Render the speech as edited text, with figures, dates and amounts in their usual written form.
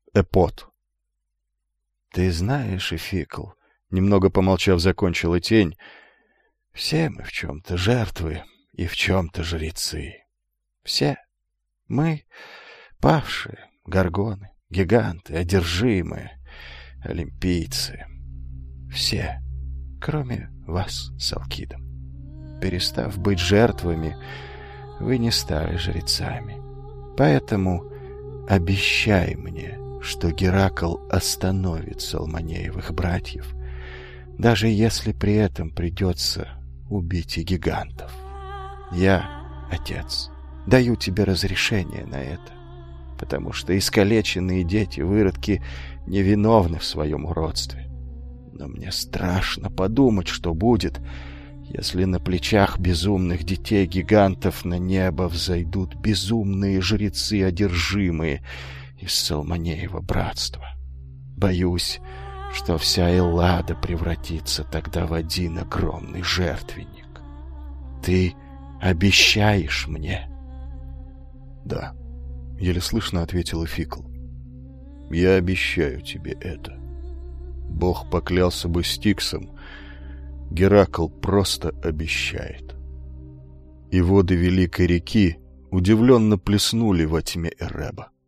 Эпот. Ты знаешь, Эфикл, немного помолчав, закончила тень, все мы в чем-то жертвы и в чем-то жрецы. Все. Мы павшие, горгоны, гиганты, одержимые, олимпийцы. Все, кроме вас с Алкидом. Перестав быть жертвами, вы не стали жрецами. Поэтому обещай мне, что Геракл остановит Салмонеевых братьев, даже если при этом придется убить и гигантов. Я, отец, даю тебе разрешение на это, потому что искалеченные дети-выродки невиновны в своем уродстве. Но мне страшно подумать, что будет, если на плечах безумных детей-гигантов на небо взойдут безумные жрецы, одержимые из Салмонеева братства. Боюсь, что вся Эллада превратится тогда в один огромный жертвенник. Ты обещаешь мне? Да, еле слышно ответил Эфикл. Я обещаю тебе это. Бог поклялся бы Стиксом, Геракл просто обещает. И воды великой реки удивленно плеснули во тьме Эреба.